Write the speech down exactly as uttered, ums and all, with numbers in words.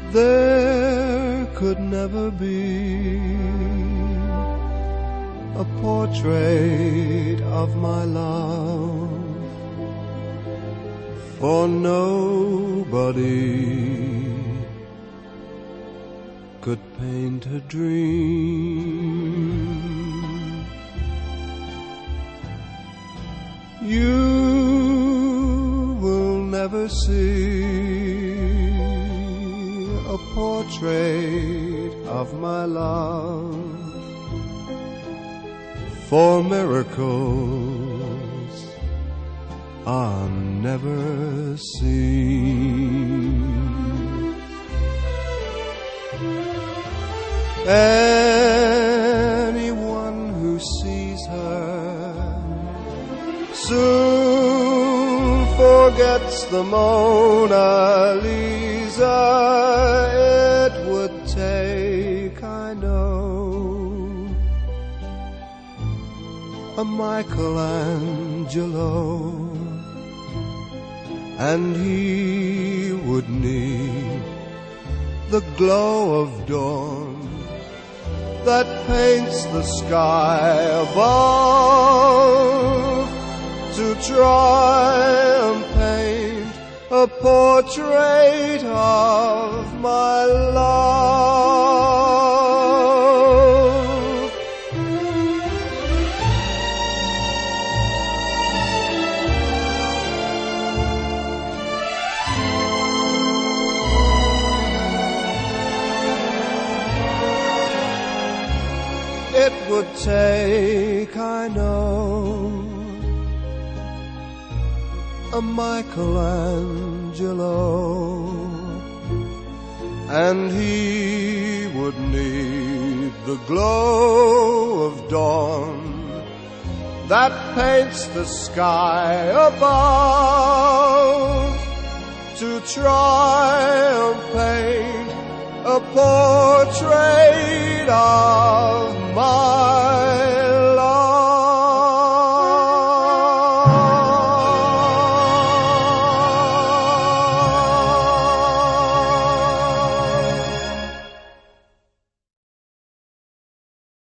There could never be a portrait of my love, for nobody could paint a dream. You will never see a portrait of my love, for miracles are never seen. Anyone who sees her soon forgets the Mona Lisa. It would take, I know, a Michelangelo, and he would need the glow of dawn that paints the sky above to try and paint a portrait of my love. It would take, I know, a Michelangelo, and he would need the glow of dawn that paints the sky above to try and paint a portrait of